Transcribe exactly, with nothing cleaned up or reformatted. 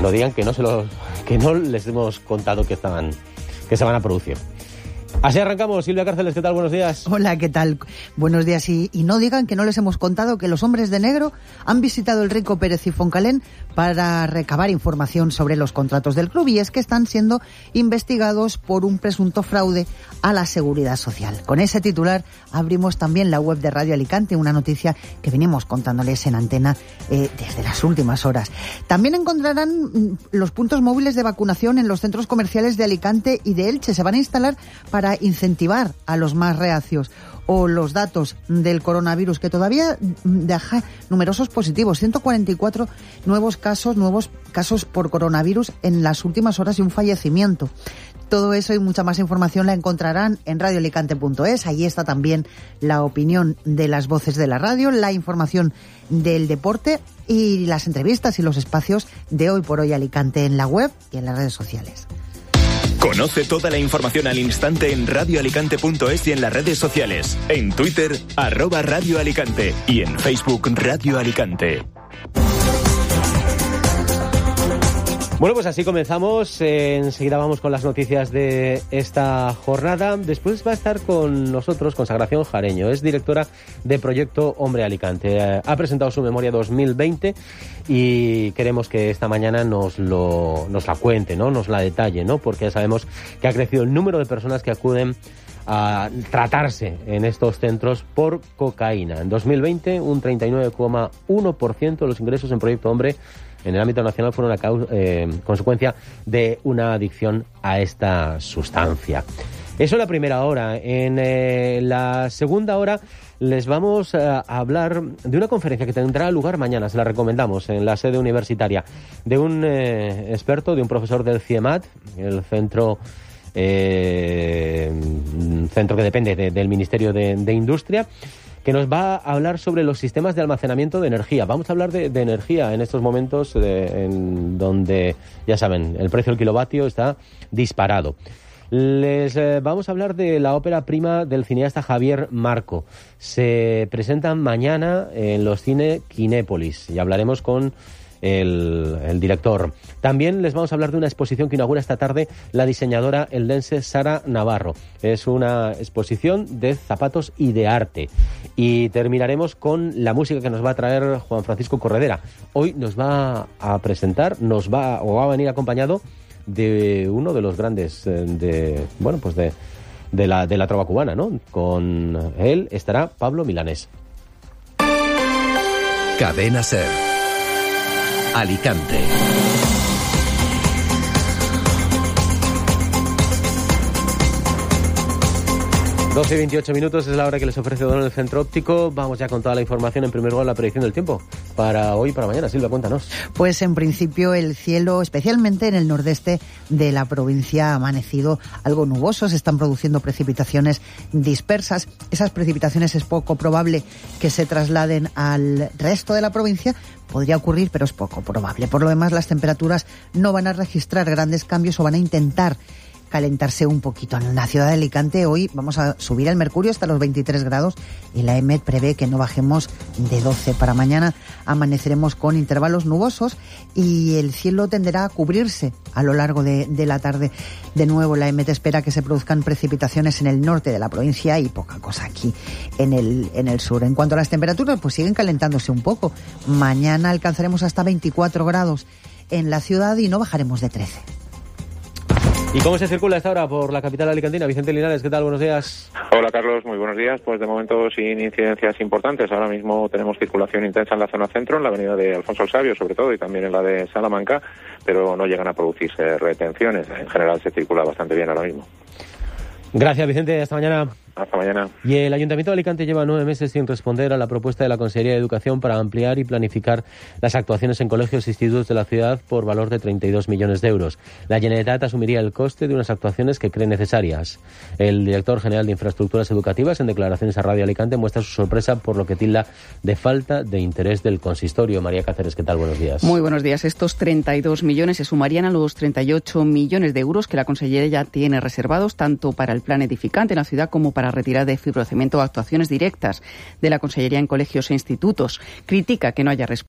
lo digan, que no se los, que no les hemos contado que estaban, que se van a producir. Así arrancamos. Silvia Cárceles, ¿qué tal? Buenos días. Hola, ¿qué tal? Buenos días. Y, y no digan que no les hemos contado que los hombres de negro han visitado el Rico Pérez y Foncalén para recabar información sobre los contratos del club, y es que están siendo investigados por un presunto fraude a la Seguridad Social. Con ese titular abrimos también la web de Radio Alicante, una noticia que venimos contándoles en antena eh, desde las últimas horas. También encontrarán los puntos móviles de vacunación en los centros comerciales de Alicante y de Elche. Se van a instalar para incentivar a los más reacios. O los datos del coronavirus, que todavía deja numerosos positivos, ciento cuarenta y cuatro nuevos casos, nuevos casos por coronavirus en las últimas horas y un fallecimiento. Todo eso y mucha más información la encontrarán en radio alicante punto es. Ahí está también la opinión de las voces de la radio, la información del deporte y las entrevistas y los espacios de Hoy por Hoy Alicante en la web y en las redes sociales. Conoce toda la información al instante en radio alicante punto es y en las redes sociales. En Twitter, arroba Radio Alicante, y en Facebook, Radio Alicante. Bueno, pues así comenzamos. Eh, enseguida vamos con las noticias de esta jornada. Después va a estar con nosotros Consagración Jareño. Es directora de Proyecto Hombre Alicante. Eh, ha presentado su memoria dos mil veinte y queremos que esta mañana nos lo nos la cuente, ¿no? Nos la detalle, ¿no? Porque ya sabemos que ha crecido el número de personas que acuden a tratarse en estos centros por cocaína. En dos mil veinte, un treinta y nueve coma uno por ciento de los ingresos en Proyecto Hombre en el ámbito nacional fueron a causa, eh, consecuencia de una adicción a esta sustancia. Eso en la primera hora. En eh, la segunda hora les vamos a hablar de una conferencia que tendrá lugar mañana, se la recomendamos, en la sede universitaria, de un eh, experto, de un profesor del CIEMAT, el centro eh, centro que depende de, del Ministerio de, de Industria, que nos va a hablar sobre los sistemas de almacenamiento de energía. Vamos a hablar de, de energía en estos momentos de, en donde, ya saben, el precio del kilovatio está disparado. Les eh, vamos a hablar de la ópera prima del cineasta Javier Marco. Se presentan mañana en los cines Kinépolis y hablaremos con El, el director. También les vamos a hablar de una exposición que inaugura esta tarde la diseñadora eldense Sara Navarro. Es una exposición de zapatos y de arte. Y terminaremos con la música que nos va a traer Juan Francisco Corredera. Hoy nos va a presentar, nos va o va a venir acompañado de uno de los grandes de bueno pues de de la de la trova cubana, ¿no? Con él estará Pablo Milanés. Cadena Ser. Alicante. doce y veintiocho minutos es la hora que les ofrece Don el Centro Óptico. Vamos ya con toda la información. En primer lugar, la predicción del tiempo para hoy y para mañana. Silvia, cuéntanos. Pues en principio el cielo, especialmente en el nordeste de la provincia, ha amanecido algo nuboso. Se están produciendo precipitaciones dispersas. Esas precipitaciones es poco probable que se trasladen al resto de la provincia. Podría ocurrir, pero es poco probable. Por lo demás, las temperaturas no van a registrar grandes cambios o van a intentar calentarse un poquito. En la ciudad de Alicante hoy vamos a subir el mercurio hasta los veintitrés grados y la EMET prevé que no bajemos de doce. Para mañana amaneceremos con intervalos nubosos y el cielo tenderá a cubrirse a lo largo de, de la tarde. De nuevo, la EMET espera que se produzcan precipitaciones en el norte de la provincia y poca cosa aquí en el, en el sur. En cuanto a las temperaturas, pues siguen calentándose un poco. Mañana alcanzaremos hasta veinticuatro grados en la ciudad y no bajaremos de trece. ¿Y cómo se circula a esta hora por la capital alicantina? Vicente Linares, ¿qué tal? Buenos días. Hola, Carlos, muy buenos días. Pues de momento sin incidencias importantes. Ahora mismo tenemos circulación intensa en la zona centro, en la avenida de Alfonso el Sabio, sobre todo, y también en la de Salamanca, pero no llegan a producirse retenciones. En general se circula bastante bien ahora mismo. Gracias, Vicente. Hasta mañana. Hasta mañana. Y el Ayuntamiento de Alicante lleva nueve meses sin responder a la propuesta de la Consejería de Educación para ampliar y planificar las actuaciones en colegios e institutos de la ciudad por valor de treinta y dos millones de euros. La Generalitat asumiría el coste de unas actuaciones que cree necesarias. El director general de Infraestructuras Educativas, en declaraciones a Radio Alicante, muestra su sorpresa por lo que tilda de falta de interés del consistorio. María Cáceres, ¿qué tal? Buenos días. Muy buenos días. Estos treinta y dos millones se sumarían a los treinta y ocho millones de euros que la Consellería ya tiene reservados tanto para el plan edificante en la ciudad como para retirar de fibrocemento o actuaciones directas de la Consellería en colegios e institutos. Critica que no haya respuesta